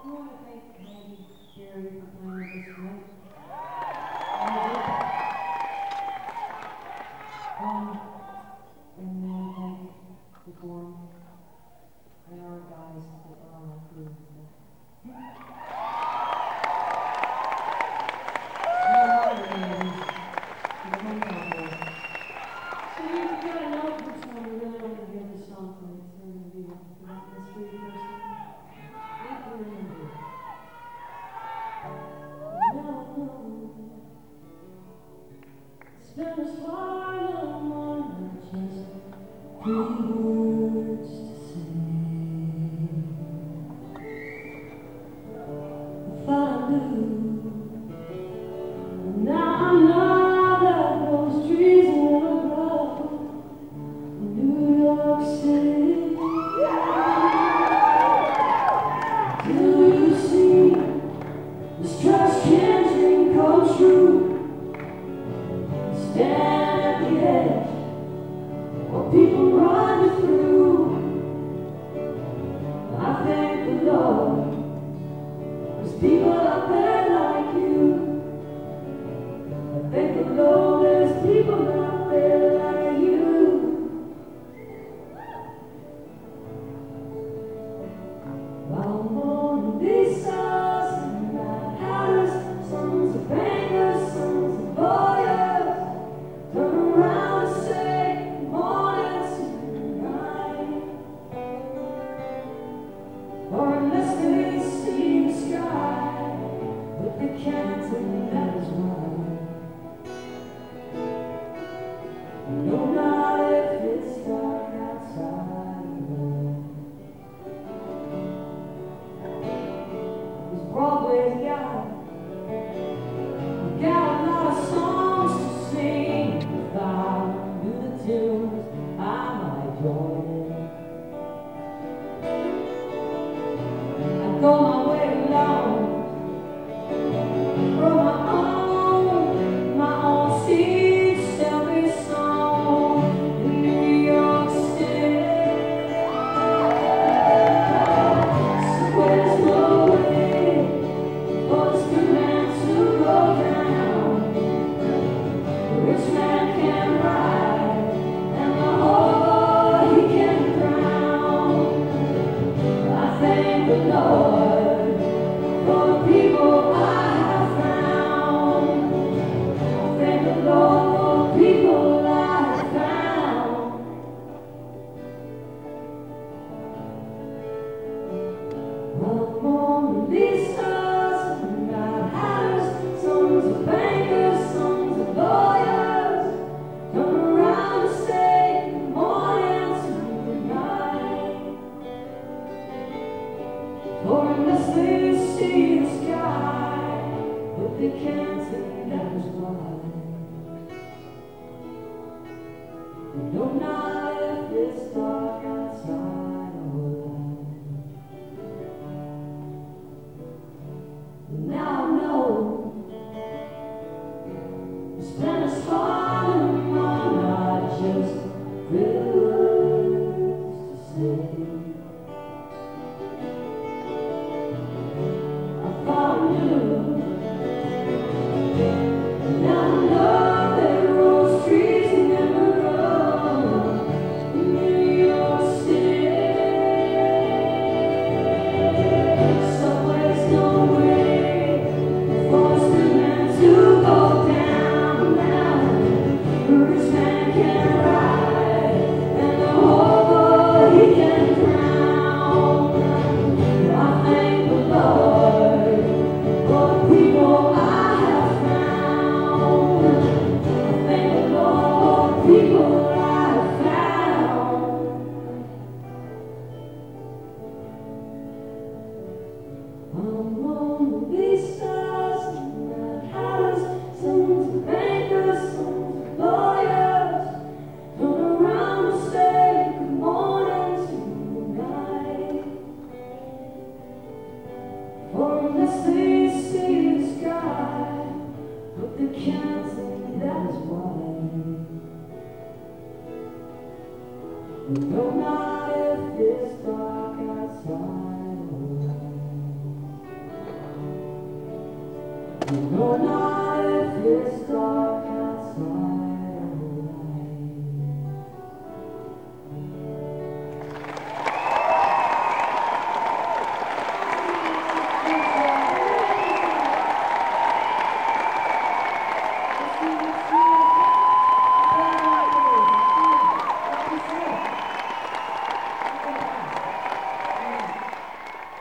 I want to thank Maggie Gary for playing this night. Um, and then thank the forum and our guys that are on our crew and stuff. And a lot of ladies, the phone couple. So you gotta know this one, we really want to give this song to it's going to be a mystery person. I can remember. Spend a smile on just three words to say. I thought I knew, but now I know that those trees never grow in New York City. Do you see this trash can dream come true? Stand at the edge while people run through. I thank the Lord there's people out there like you. I thank the Lord there's people out there like you. I'm on these sides and my hatters, sons of bankers, sons of lawyers. Turn around and say good morning tonight. Or unless they see the sky, but they can't, and that is why. No, not if it's dark outside. This Broadway's got a lot of songs to sing. If I knew the tunes, I might join in. I go my way alone, grow my own seeds, every song in New York City. So there's no way for this good man to go down. The rich man can ride, and the whore he can drown. I thank the Lord for the people I have found. I thank the Lord for the people I have found. I'm on these stars and not hatters, sons of bankers, sons of lawyers. Come around and say good morning tonight. For unless they see the sky, but they can't, and that is why. No, not if it's dark outside or light. Now I know it's been a storm on not just words to say. I thought I knew, and now I know that rose trees never grow in New York City. Subway's no way for us good men to go down now. The rich man can ride, and the hobo he can drown. I thank the Lord for the people I have found. I thank the Lord for the people I have found. I'm on these stars and the hatters, sons of bankers, sons of lawyers. Turn around and say good morning tonight. For unless they see the sky, but they can't, and that is why. No, not if it's dark outside or light. No, not if it's dark outside.